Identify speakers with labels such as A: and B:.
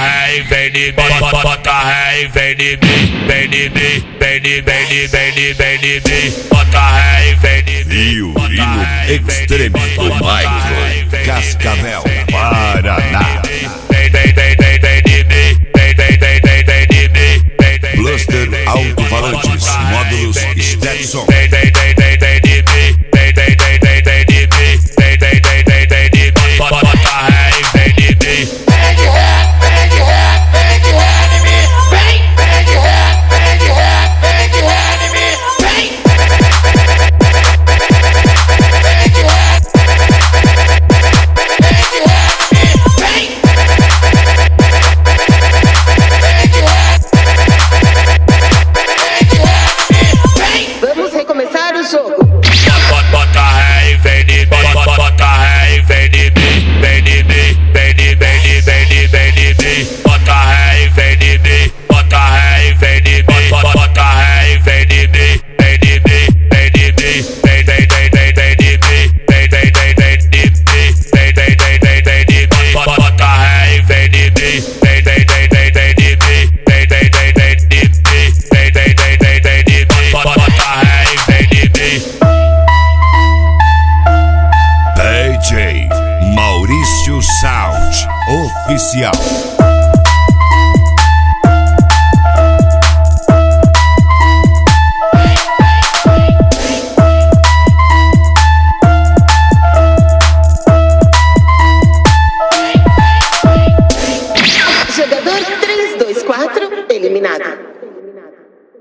A: ré e vem de mim, bota ré e vem de mim, vem de mim, vem de mim, vem de mim, bota ré e vem de mim.
B: Violino Extreme do Michael Cascavel, Paraná. Bluster Alto-Falantes, módulos Stetson.
A: Bota ré e vem de mim, bota ré e vem de mim, vem de mim, vem de mim, vem de mim, bota ré e vem de mim, bota ré e vem de mim, bota ré e vem de mim, vem de mim, vem de mim, vem de mim, vem de mim, bota ré e vem de mim, vem de mim, vem de mim, bota ré e vem de mim.
B: DJ Maurício Sound Oficial.